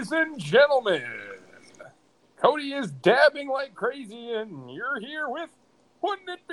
Ladies and gentlemen, Cody is dabbing like crazy, and you're here with Wouldn't It Be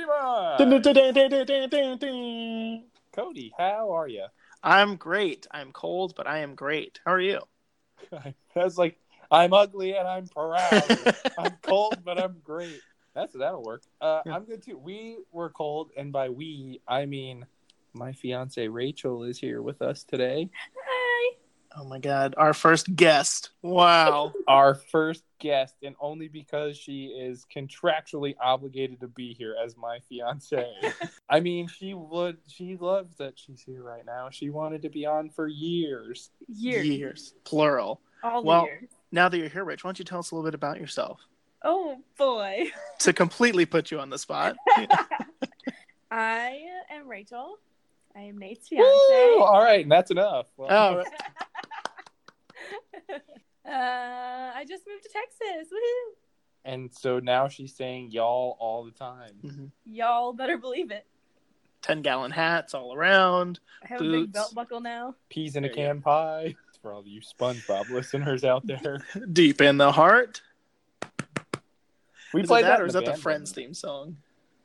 Mine? Cody, how are you? I'm great. I'm cold, but I am great. How are you? I was like, I'm ugly and I'm proud. I'm cold, but I'm great. That'll work. I'm good too. We were cold, and by we, I mean my fiance Rachel is here with us today. Hi. Oh my God, our first guest. Wow. Our first guest, and only because she is contractually obligated to be here as my fiance. I mean, she loves that she's here right now. She wanted to be on for years. Years. Plural. All the years. Now that you're here, Rich, why don't you tell us a little bit about yourself? Oh, boy. To completely put you on the spot. I am Rachel. I am Nate's fiance. Woo! All right, and that's enough. Well, all right. I just moved to Texas. Woohoo! And so now she's saying y'all all the time. Mm-hmm. Y'all better believe it. 10-gallon hats all around. I have boots. a big belt buckle now. Peas in a can pie. For all you SpongeBob listeners out there. Deep in the heart. We Is played that, that, or is that the band Friends theme song?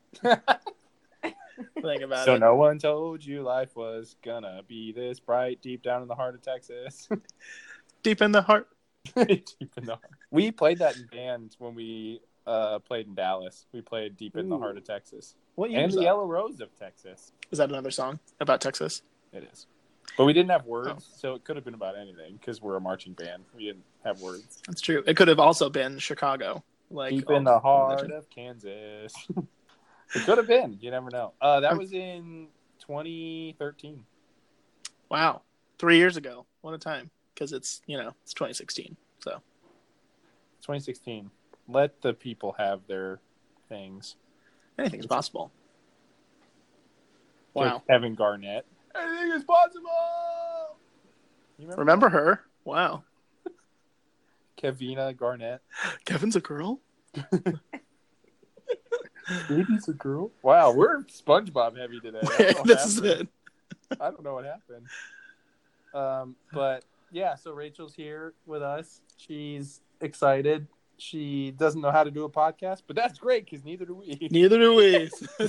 Think about so it. no one told you life was gonna be this bright deep down in the heart of Texas. Deep in the heart. Deep in the heart. We played that in band when we played in Dallas. We played Deep in the Heart of Texas. What year and was the that? Yellow Rose of Texas. Is that another song about Texas? It is. But we didn't have words, so it could have been about anything because we're a marching band. We didn't have words. That's true. It could have also been Chicago. Like Deep in the heart of Kansas. It could have been. You never know. That was in 2013. Wow. 3 years ago. What a time. Because it's 2016. So 2016. Let the people have their things. Anything's possible. Wow. Like Kevin Garnett. Anything is possible! You remember her? Wow. Kevina Garnett. Kevin's a girl? Baby's a girl? Wow, we're SpongeBob heavy today. This is it. I don't know what happened. But yeah, so Rachel's here with us. She's excited. She doesn't know how to do a podcast, but that's great because neither do we. Neither do we.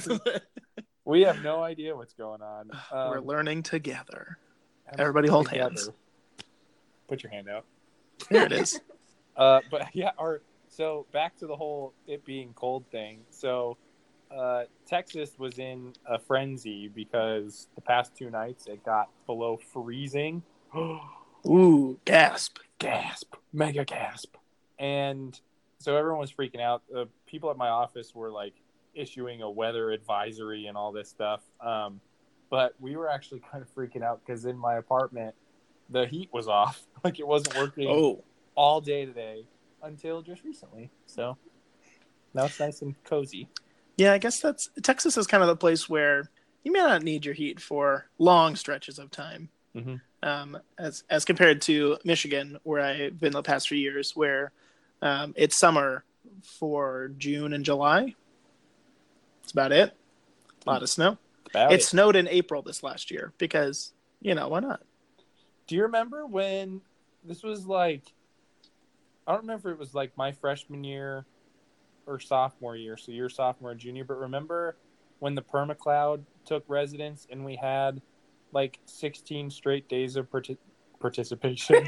We have no idea what's going on. We're learning together. Everybody hold hands. Put your hand out. There it is. But yeah, so back to the whole it being cold thing. So Texas was in a frenzy because the past 2 nights it got below freezing. Ooh, gasp. Mega gasp. And so everyone was freaking out. People at my office were like issuing a weather advisory and all this stuff. But we were actually kind of freaking out because in my apartment, the heat was off. Like it wasn't working all day today until just recently. So now it's nice and cozy. Yeah, I guess Texas is kind of the place where you may not need your heat for long stretches of time. Mm-hmm. As compared to Michigan, where I've been the past few years, where it's summer for June and July. That's about it. A lot of snow. It snowed in April this last year because, why not? Do you remember when this was like, I don't remember if it was like my freshman year or sophomore year, so your sophomore and junior, but remember when the permacloud took residence and we had like 16 straight days of participation?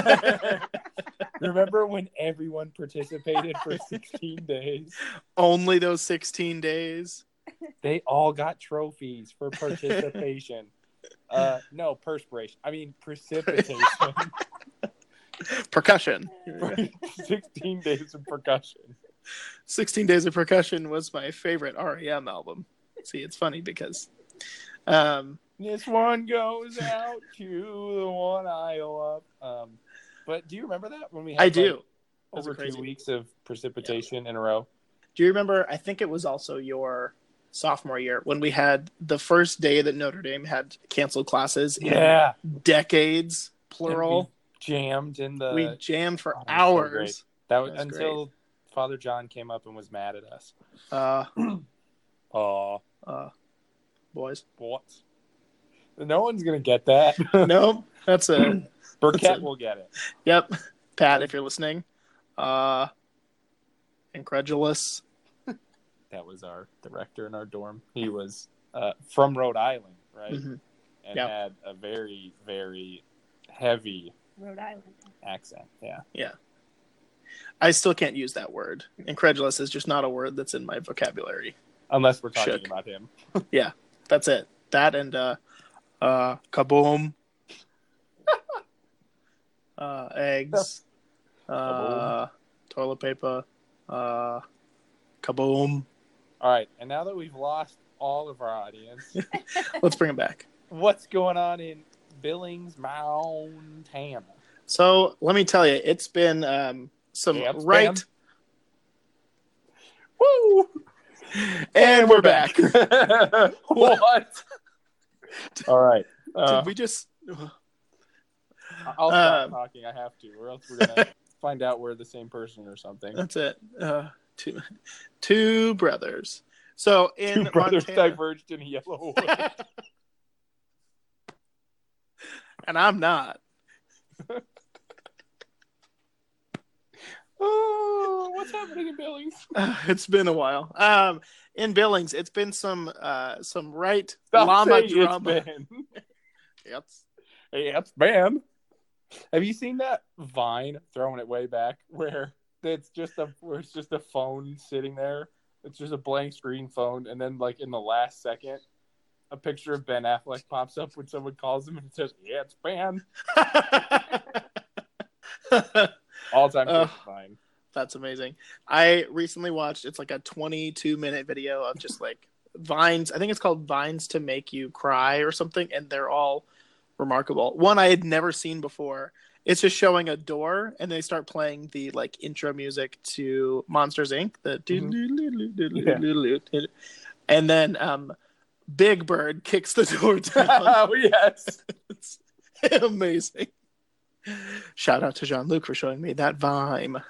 Remember when everyone participated for 16 days? Only those 16 days? They all got trophies for participation. No, perspiration. I mean, precipitation. Percussion. 16 days of percussion. 16 Days of Percussion was my favorite REM album. See, it's funny because... this one goes out to the one I love. But do you remember that when we had I do. Over 2 weeks of precipitation in a row? Do you remember, I think it was also your sophomore year, when we had the first day that Notre Dame had canceled classes in decades, plural. We jammed for hours. So that was until great. Father John came up and was mad at us. Boys. What? No one's going to get that. No, that's a... Burkett will get it. Yep. Pat, if you're listening. Incredulous. That was our director in our dorm. He was from Rhode Island, right? Mm-hmm. And had a very, very heavy Rhode Island accent. Yeah. Yeah. I still can't use that word. Incredulous is just not a word that's in my vocabulary. Unless we're talking Shook. about him. Yeah, that's it. That and kaboom. Eggs. Kaboom. Toilet paper. Kaboom. All right. And now that we've lost all of our audience, Let's bring it back. what's going on in Billings, Montana? So let me tell you, it's been some Yeah, it's right. been. Woo! And we're back. What? All right. Did we just? I'll stop talking. I have to, or else we're gonna find out we're the same person or something. That's it. Two brothers. So in Two brothers Montana, diverged in a yellow wood. and I'm not. Oh, what's happening in Billings? It's been a while. In Billings, it's been some right Stop llama saying drama. It's been. Yep. Hey, it's been. Have you seen that Vine throwing it way back where it's just a phone sitting there? It's just a blank screen phone, and then like in the last second, a picture of Ben Affleck pops up when someone calls him and it says, "Yeah, it's Ben." All time favorite Vine. That's amazing. I recently watched. It's like a 22-minute video of just like vines. I think it's called Vines to Make You Cry or something, and they're all remarkable. One I had never seen before. It's just showing a door, and they start playing the like intro music to Monsters Inc. And then Big Bird kicks the door down. Oh yes, It's amazing. Shout out to Jean-Luc for showing me that Vime.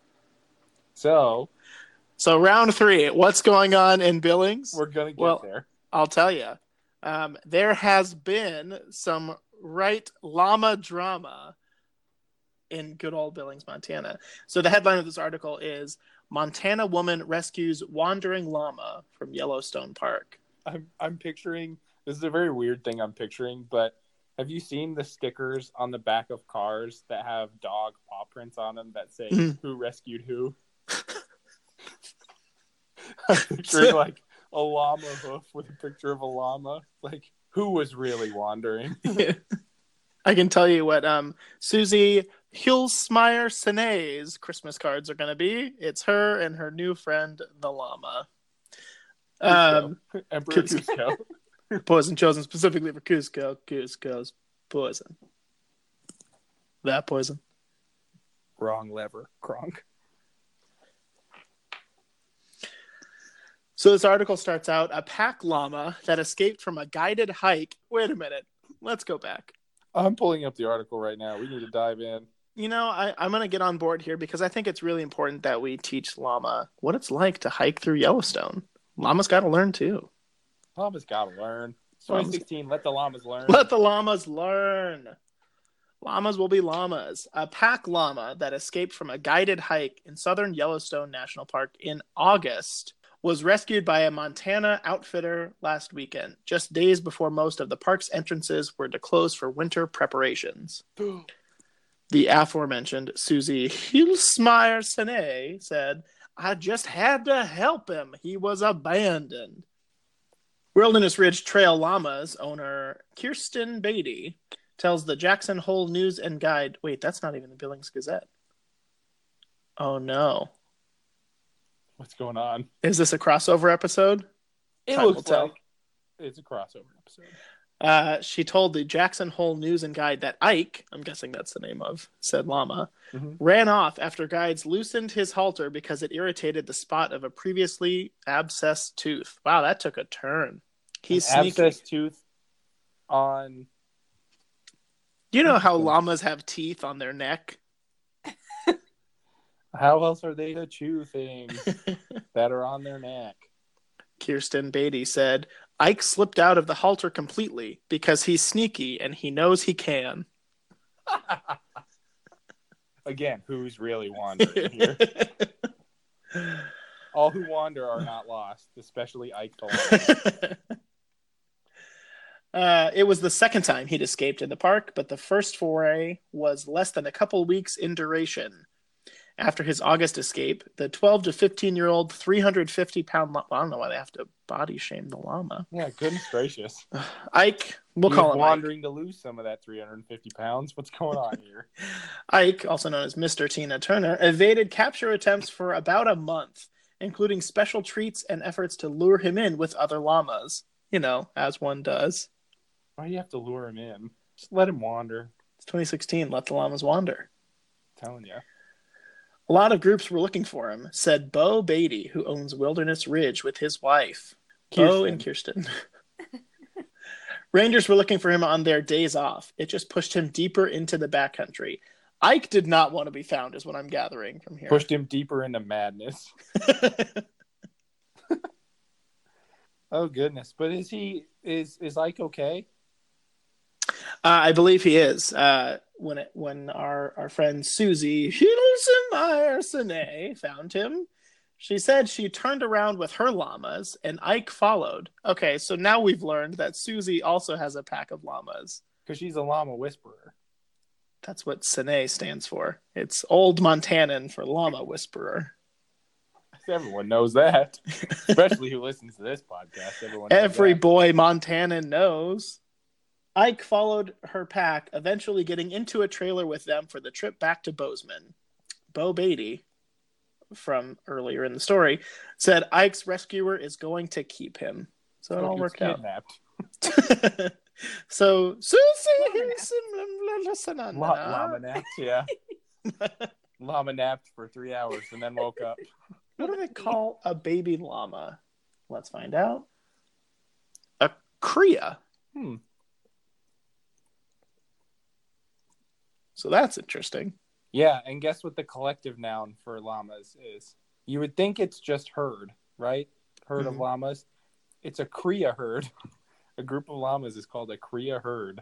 So round 3. What's going on in Billings? we're gonna get there. I'll tell you. There has been some right llama drama in good old Billings, Montana. So the headline of this article is Montana woman rescues wandering llama from Yellowstone Park. I'm picturing, this is a very weird thing I'm picturing, but have you seen the stickers on the back of cars that have dog paw prints on them that say who rescued who? I'm picturing like a llama hoof with a picture of a llama. Like, who was really wandering? I can tell you what Susie Hulsmeyer Sene's Christmas cards are going to be. It's her and her new friend, the llama. Emperor Cusco. Poison chosen specifically for Cusco. Cusco's poison. That poison. Wrong lever. Kronk. So this article starts out, a pack llama that escaped from a guided hike. Wait a minute. Let's go back. I'm pulling up the article right now. We need to dive in. You know, I'm going to get on board here because I think it's really important that we teach llama what it's like to hike through Yellowstone. Llama's got to learn too. Llama's got to learn. 2016, let the llamas learn. Let the llamas learn. Llamas will be llamas. A pack llama that escaped from a guided hike in southern Yellowstone National Park in August was rescued by a Montana outfitter last weekend, just days before most of the park's entrances were to close for winter preparations. The aforementioned Susie Hulsmeyer Sene said, "I just had to help him. He was abandoned." Wilderness Ridge Trail Llamas owner Kirsten Beatty tells the Jackson Hole News and Guide. Wait, that's not even the Billings Gazette. Oh no. What's going on? Is this a crossover episode? It Time will looks tell. like it's a crossover episode. She told the Jackson Hole News and Guide that Ike, I'm guessing that's the name of said llama, ran off after guides loosened his halter because it irritated the spot of a previously abscessed tooth. Wow, that took a turn. He's sneaky. Abscess tooth on. You know how llamas have teeth on their neck? How else are they to chew things that are on their neck? Kirsten Beatty said, Ike slipped out of the halter completely because he's sneaky and he knows he can. Again, who's really wandering here? All who wander are not lost, especially Ike the llama. It was the second time he'd escaped in the park, but the first foray was less than a couple weeks in duration. After his August escape, the 12 to 15-year-old, 350-pound llama... I don't know why they have to body shame the llama. Yeah, goodness gracious. Ike, we'll call him wandering Ike. to lose some of that 350 pounds. What's going on here? Ike, also known as Mr. Tina Turner, evaded capture attempts for about a month, including special treats and efforts to lure him in with other llamas. You know, as one does. Why do you have to lure him in? Just let him wander. It's 2016. Let the llamas wander. I'm telling you. A lot of groups were looking for him, said Bo Beatty, who owns Wilderness Ridge with his wife. Bo and Kirsten. Rangers were looking for him on their days off. It just pushed him deeper into the backcountry. Ike did not want to be found, is what I'm gathering from here. Pushed him deeper into madness. Oh, goodness. But is Ike okay? I believe he is. When our friend Susie Hilsenmeyer found him, she said she turned around with her llamas and Ike followed. Okay, so now we've learned that Susie also has a pack of llamas. Because she's a llama whisperer. That's what Sine stands for. It's Old Montanan for llama whisperer. Everyone knows that. Especially who listens to this podcast. Every boy Montanan knows. Ike followed her pack, eventually getting into a trailer with them for the trip back to Bozeman. Bo Beatty, from earlier in the story, said Ike's rescuer is going to keep him. So it all worked out. So Susie Llama napped, yeah. Llama napped for 3 hours and then woke up. What do they call a baby llama? Let's find out. A cria. So that's interesting. Yeah, and guess what the collective noun for llamas is? You would think it's just herd, right? Herd of llamas. It's a cria herd. A group of llamas is called a cria herd.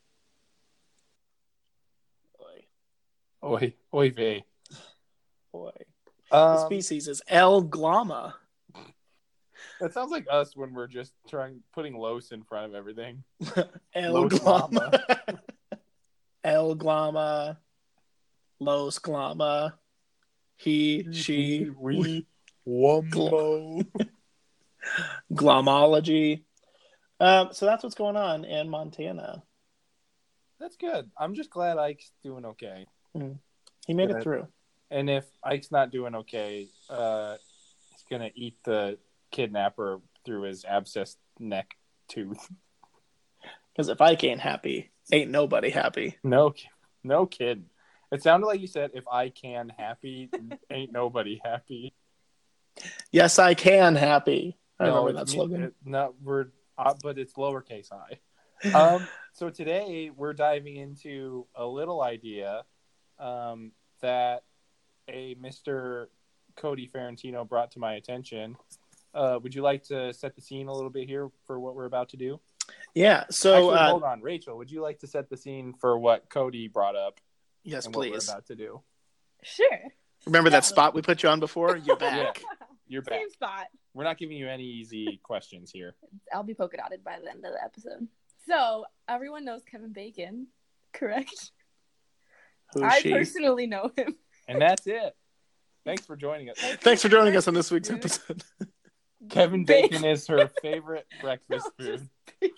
Oy. Oy vey. Boy. The species is L. glama. That sounds like us when we're just putting Los in front of everything. L. glama. L. glama. Los glama. He, she, we, wumbo. Glomology. So that's what's going on in Montana. That's good. I'm just glad Ike's doing okay. He made it through. And if Ike's not doing okay, he's going to eat the kidnapper through his abscessed neck tooth. Because if Ike ain't happy, ain't nobody happy. No kidding. It sounded like you said, if I can happy, ain't nobody happy. Yes, I can happy. I remember that slogan. But it's lowercase I. So today we're diving into a little idea that a Mr. Cody Ferrantino brought to my attention. Would you like to set the scene a little bit here for what we're about to do? Yeah. So actually, hold on, Rachel. Would you like to set the scene for what Cody brought up? Yes, and please. What we're about to do. Sure. Remember that spot we put you on before? You're back. Yeah, you're back. Same spot. We're not giving you any easy questions here. I'll be polka dotted by the end of the episode. So everyone knows Kevin Bacon, correct? Who's she? I personally know him. And that's it. Thanks for joining us. Thanks for joining us on this week's episode. Kevin Bacon is her favorite breakfast food.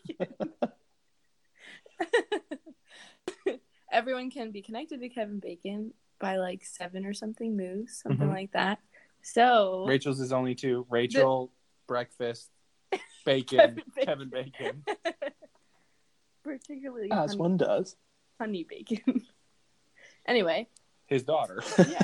Everyone can be connected to Kevin Bacon by like 7 or something moves, something like that. So Rachel's is only 2. Rachel, breakfast, bacon, Kevin Bacon. Particularly as one does. Honey Bacon. Anyway. His daughter. Yeah.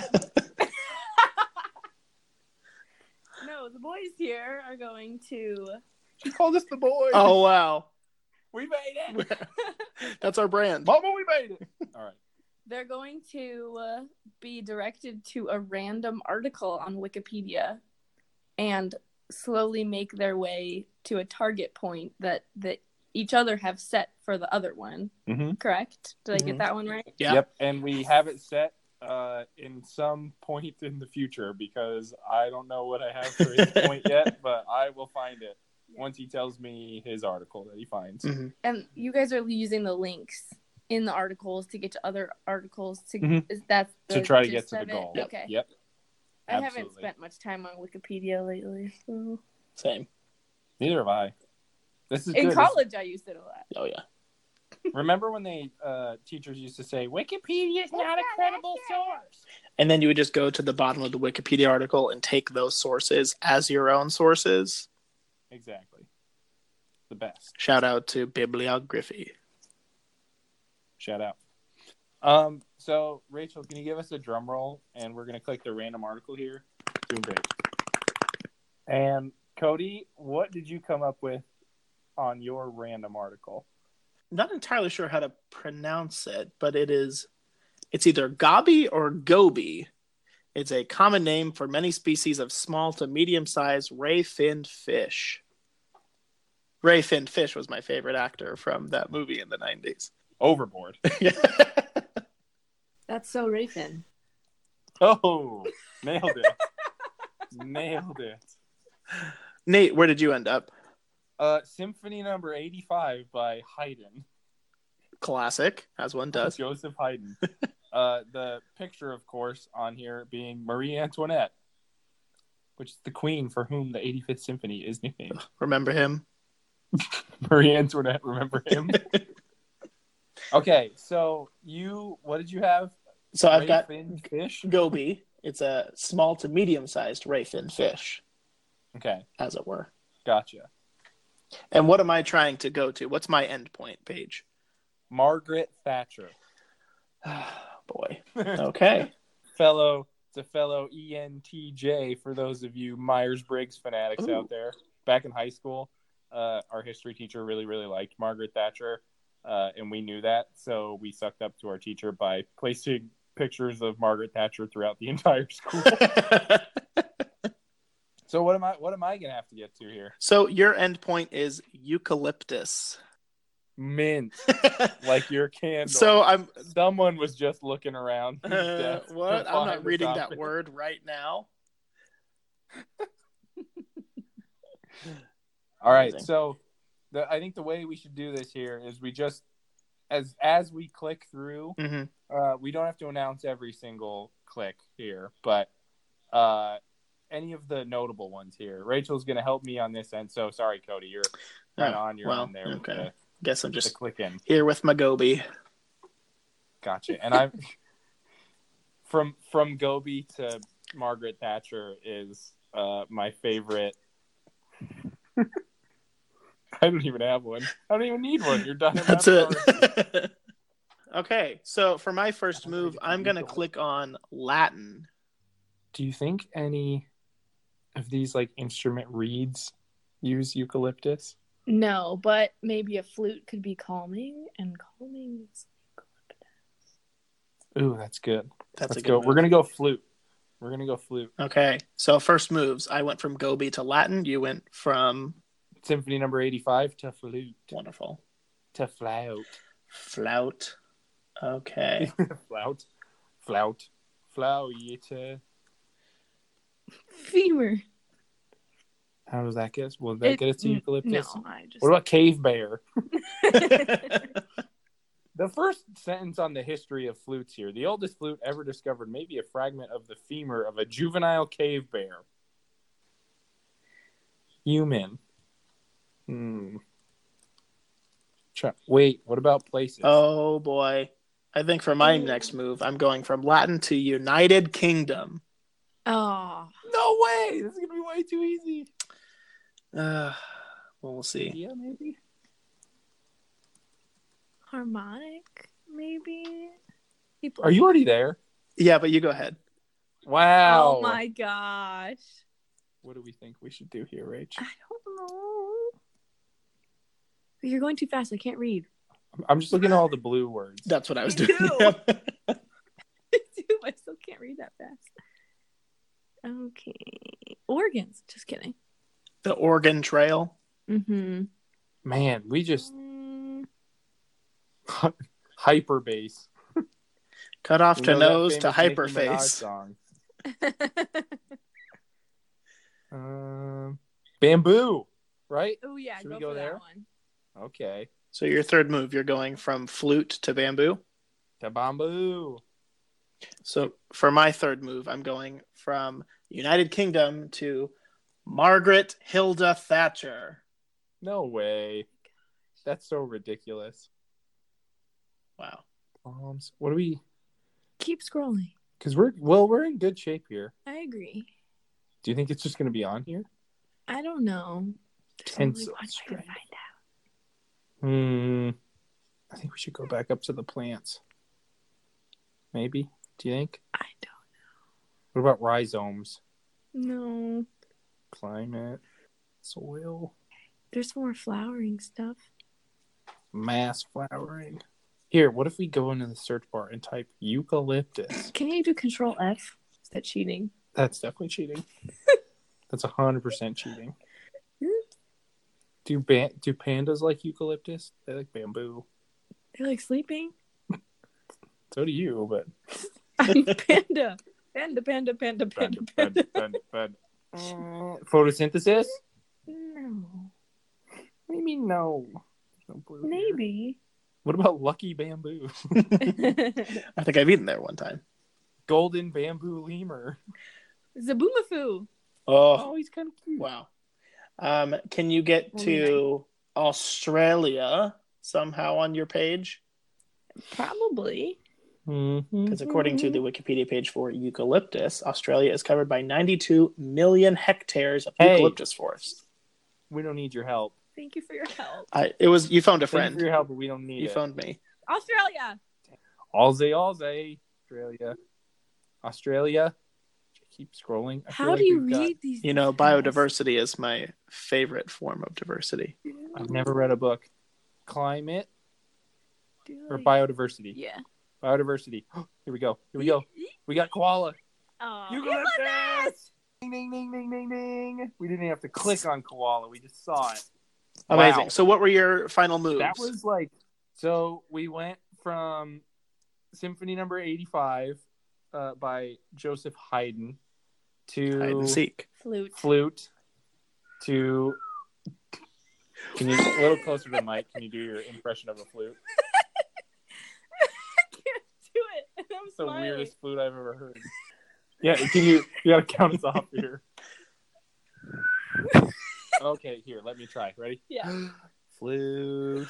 No, the boys here are going to... She called us the boys. Oh, wow. We made it. That's our brand. Mama, we made it. All right. They're going to be directed to a random article on Wikipedia and slowly make their way to a target point that each other have set for the other one. Mm-hmm. Correct? Did I get that one right? Yeah. Yep. And we have it set in some point in the future, because I don't know what I have for his point yet, but I will find it once he tells me his article that he finds. Mm-hmm. And you guys are using the links in the articles to get to other articles to Mhm. that's To try to get to the goal. Okay. Yep. I haven't Absolutely. spent much time on Wikipedia lately. So. Same. Neither have I. This is In good. college, I used it a lot. Oh yeah. Remember when teachers used to say Wikipedia is not a credible source? And then you would just go to the bottom of the Wikipedia article and take those sources as your own sources. Exactly. The best. Shout out to bibliography. Shout out. So Rachel, can you give us a drum roll, and we're gonna click the random article here? Doing great. And Cody, what did you come up with on your random article? Not entirely sure how to pronounce it, but it's either goby or goby. It's a common name for many species of small to medium-sized ray-finned fish. Ray Finned Fish was my favorite actor from that movie in the 90s. Overboard. That's so Rayfin. Oh, nailed it. Nailed it. Nate, where did you end up? Symphony number 85 by Haydn. Classic, as one does. Joseph Haydn. The picture, of course, on here being Marie Antoinette, which is the queen for whom the 85th Symphony is nicknamed. Remember him? Marie Antoinette, remember him? Okay, so what did you have? So I've got Ray-finned fish? goby. It's a small to medium-sized ray-finned fish, Okay, as it were. gotcha. And what am I trying to go to? What's my endpoint page? Margaret Thatcher. Boy. Okay. It's a fellow ENTJ for those of you Myers-Briggs fanatics Ooh. out there. Back in high school, our history teacher really, really liked Margaret Thatcher, and we knew that, so we sucked up to our teacher by placing pictures of Margaret Thatcher throughout the entire school. So what am I gonna have to get to here? So your endpoint is eucalyptus. Mint, like your candle. So Someone was just looking around. what? I'm not reading that word right now. All right, Amazing. so I think the way we should do this here is we just as we click through, Mm-hmm. we don't have to announce every single click here, but any of the notable ones here. Rachel's going to help me on this end, so sorry, Cody, you're kind of on your own there. Okay. With Guess I'm the just click in. here with my goby. Gotcha. And I'm from Gobi to Margaret Thatcher is my favorite. I don't even have one. I don't even need one. You're done. That's it. Okay, so for my first move, I'm going to click on Latin. Do you think any of these like instrument reeds use eucalyptus? No, but maybe a flute could be calming, and calming is eucalyptus. Ooh, that's good. That's Let's a good go. move. We're gonna go flute. We're gonna go flute. Okay, so first moves. I went from goby to Latin. You went from Symphony number 85 to flute. wonderful To flout. flout. Okay. Flout. Flauta. Femur. How does that get us? Will that get us to eucalyptus? No, I just. What about cave bear? The first sentence on the history of flutes here. The oldest flute ever discovered may be a fragment of the femur of a juvenile cave bear. Human. Wait, what about places? Oh boy. I think for my next move, I'm going from Latin to United Kingdom. Oh. No way! This is going to be way too easy. We'll see. Yeah, maybe. Harmonic, maybe? Are you already there? Yeah, but you go ahead. Wow. Oh my gosh. What do we think we should do here, Rach? I don't know. You're going too fast. I can't read. I'm just looking at all the blue words. That's what I was Me doing. too. Dude, I still can't read that fast. Okay. Organs. Just kidding. The Oregon Trail. Mm-hmm. Man, we just hyper bass. Cut off You to know that nose to famous Nicki Minaj hyperface. song. Bamboo, right? Oh yeah, Should we go go for there? that one. Okay. So your third move, you're going from flute to bamboo. To bamboo. So for my third move, I'm going from United Kingdom to Margaret Hilda Thatcher. No way. That's so ridiculous. Wow. What do we? Keep scrolling. Because we're in good shape here. I agree. Do you think it's just going to be on here? I don't know. There's Pencil only one way to string. find out. I think we should go back up to the plants. Maybe. Do you think? I don't What about rhizomes? know. Climate, soil, There's more flowering stuff. mass flowering. Here, what if we go into the search bar and type eucalyptus? Can you do Control F? Is that cheating? That's definitely cheating. That's 100% cheating. Do pandas like eucalyptus? They like bamboo. They're like sleeping. So do you, but I'm panda. Panda. Photosynthesis? No. What do you mean no? No blue here. Maybe. What about lucky bamboo? I think I've eaten there one time. Golden bamboo lemur. Zaboomafoo. Oh, He's kind of cute. wow. Can you get to Australia somehow on your page? Probably. Because according to the Wikipedia page for eucalyptus, Australia is covered by 92 million hectares of eucalyptus forest. We don't need your help. Thank you for your help. You phoned a Thank you friend. for your help, but we don't need You it. phoned me. Australia. Aussie. Australia. Keep scrolling. I feel How like do you we've got- read these? You know, fast? biodiversity is my favorite form of diversity. I've never read a book. Climate or Like- biodiversity. Yeah. Biodiversity. Here we go. We got koala. Oh, Eucalyptus! Ding, ding, ding, ding, ding, ding. We didn't even have to click on koala. We just saw it. Amazing. Wow. So what were your final moves? That was like, so we went from Symphony Number 85 by Joseph Haydn to hide and seek. Flute to. Can you a little closer to the mic? Can you do your impression of a flute? I can't do it. I'm It's the smiling. weirdest flute I've ever heard. Yeah, you gotta count us off here. Okay, here, let me try. Ready? Yeah. Flute.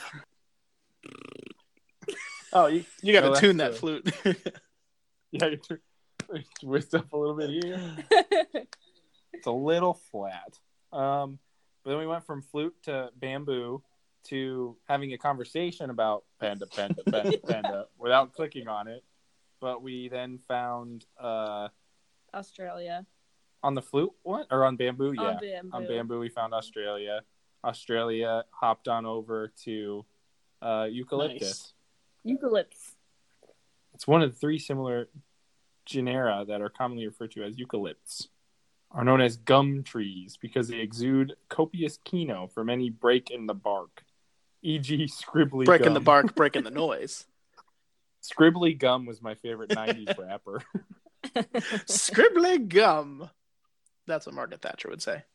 Oh, you got to No, tune that's that flute. Yeah, you twist up a little bit here. It's a little flat. But then we went from flute to bamboo to having a conversation about panda without clicking on it. But we then found Australia. on the flute one or on bamboo, yeah. On bamboo. On bamboo we found Australia. Australia hopped on over to eucalyptus. Nice. Eucalyptus. It's one of the three similar genera that are commonly referred to as eucalypts. Are known as gum trees because they exude copious kino from any break in the bark, e.g. scribbly Breaking gum. the bark, breaking the noise. Scribbly gum was my favorite 90s rapper. Scribbly gum. That's what Margaret Thatcher would say.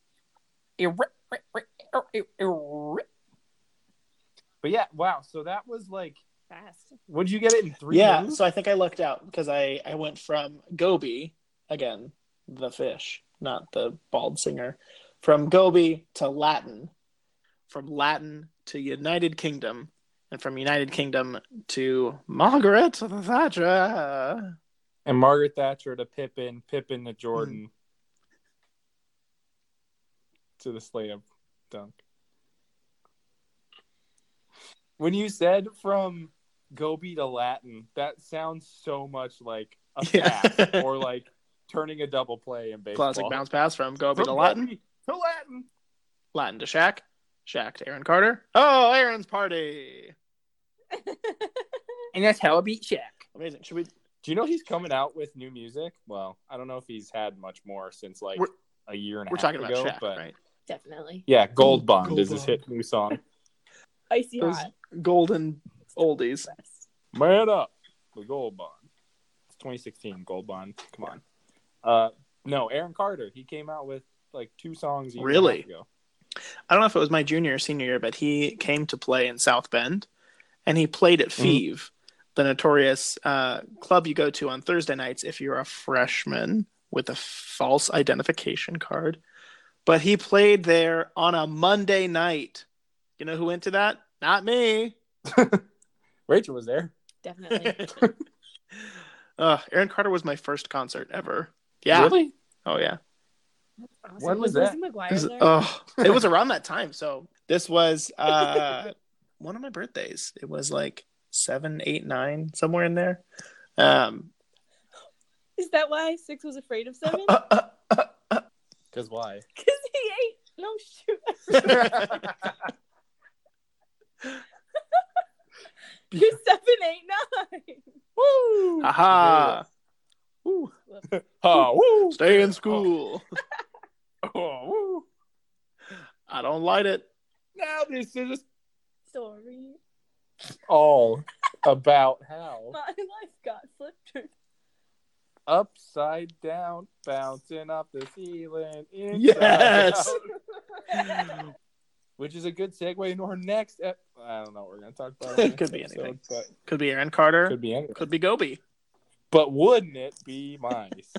But yeah, wow. So that was like, Fast. would you get it in 3 Yeah, moves? so I think I lucked out because I went from Gobi, again, the fish, not the bald singer, from Gobi to Latin, from Latin to United Kingdom, and from United Kingdom to Margaret Thatcher. And Margaret Thatcher to Pippin, Pippin to Jordan. To the slam dunk. When you said from Gobi to Latin, that sounds so much like a Yeah. pass or like turning a double play in baseball. Classic bounce pass from Gobi From to Latin. Gobi to Latin. Latin to Shaq. Shaq to Aaron Carter. Oh, Aaron's party. And that's how I beat Shaq. Amazing. Should we? Do you know he's coming out with new music? Well, I don't know if he's had much more since like We're- a year and a We're half talking ago. about Shaq, but right? Definitely. yeah, Gold Bond Gold is his Bond. hit new song. Icy Those hot. golden oldies. Man up, the Gold Bond. 2016 Gold Bond. Come on. No, Aaron Carter. He came out with like 2 songs a year and a half ago. I don't know if it was my junior or senior year, but he came to play in South Bend, and he played at Feeve, the notorious club you go to on Thursday nights if you're a freshman with a false identification card. But he played there on a Monday night. You know who went to that? Not me. Rachel was there. Definitely. Aaron Carter was my first concert ever. Yeah. Really? Oh, yeah. Awesome. When was that? Lizzie McGuire there? It was around that time. So this was one of my birthdays. It was like 7, 8, 9, somewhere in there. Is that why 6 was afraid of 7? Because why? Because he ate no sugar. 7, 8, 9. Woo! Aha! Woo. Woo! Stay in school. Oh, woo! I don't like it. Now this is Sorry. all about how My life got flipped. upside down, bouncing off the ceiling. Yes. Out. Which is a good segue into our next. I don't know what we're going to talk about. It could be anything. Could be Aaron Carter. Could be anything. Could be Gobi. But wouldn't it be nice?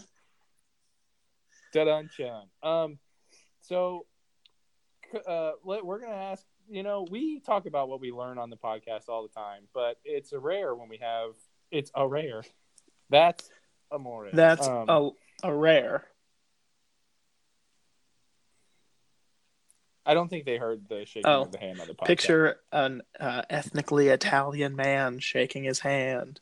Da-dun-chun. So we're going to ask, we talk about what we learn on the podcast all the time, but it's a rare when we have, it's a rare. That's amore. That's a rare. I don't think they heard the shaking of the hand on the podcast. Picture an ethnically Italian man shaking his hand.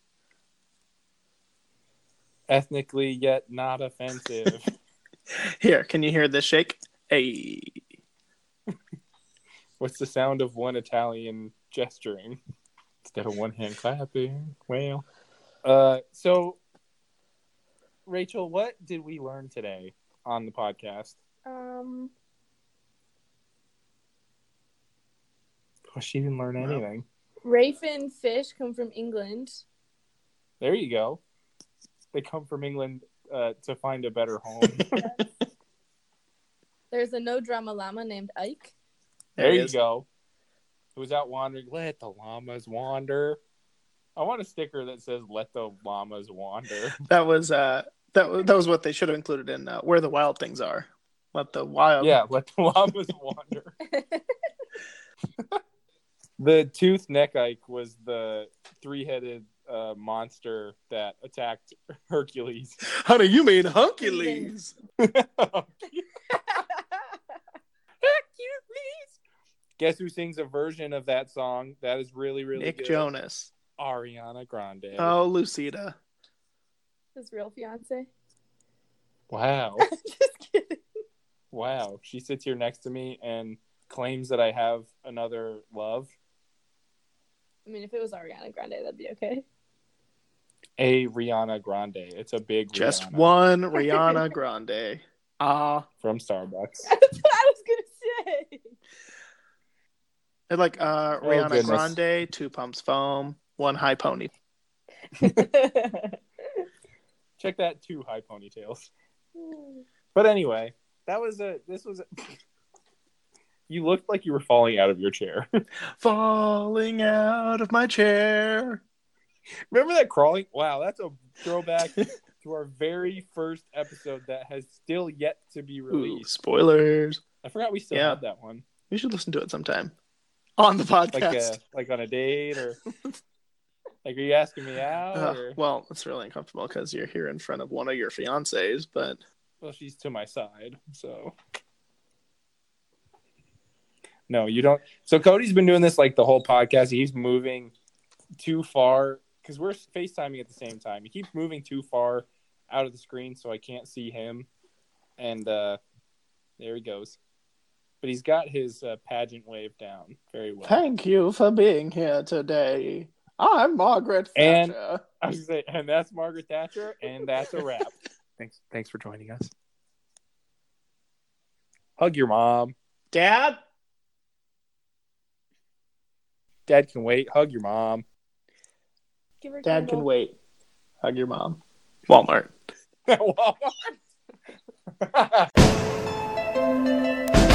Ethnically yet not offensive. Here, can you hear this shake? Hey. What's the sound of one Italian gesturing instead of one hand clapping? Well, so Rachel, what did we learn today on the podcast? Oh, she didn't learn anything. Rayfin fish come from England. There you go. They come from England to find a better home. There's a no drama llama named Ike. There you go. It was out wandering. Let the llamas wander. I want a sticker that says "Let the llamas wander." That was what they should have included in Where the Wild Things Are. Let the llamas wander. The tooth neck Ike was the 3-headed monster that attacked Hercules. Honey, you mean Huncules? Hercules. Guess who sings a version of that song that is really, really Nick good? Jonas. Ariana Grande. Oh, Lucida. His real fiance. Wow. Just kidding. Wow. She sits here next to me and claims that I have another love. I mean, if it was Ariana Grande, that'd be okay. A Rihanna Grande. It's a big Just Rihanna. one Rihanna Grande. From Starbucks. That's what I was going to say. They're like Rihanna goodness. Grande, 2 pumps foam, 1 high pony. Check that, 2 high ponytails. But anyway, this was you looked like you were falling out of your chair. Falling out of my chair. Remember that crawling? Wow, that's a throwback to our very first episode that has still yet to be released. Ooh, spoilers. I forgot we still had that one. We should listen to it sometime. On the podcast. Like on a date or... Like, are you asking me out? Or... Well, it's really uncomfortable because you're here in front of one of your fiancés, but... Well, she's to my side, so... No, you don't. So Cody's been doing this like the whole podcast. He's moving too far because we're FaceTiming at the same time. He keeps moving too far out of the screen so I can't see him. And there he goes. But he's got his pageant wave down very well. Thank you for being here today. I'm Margaret Thatcher. And I was gonna say, and that's Margaret Thatcher, and that's a wrap. Thanks for joining us. Hug your mom. Dad? Dad can wait. Hug your mom. Give her Dad candle. can wait. Hug your mom. Walmart. Walmart.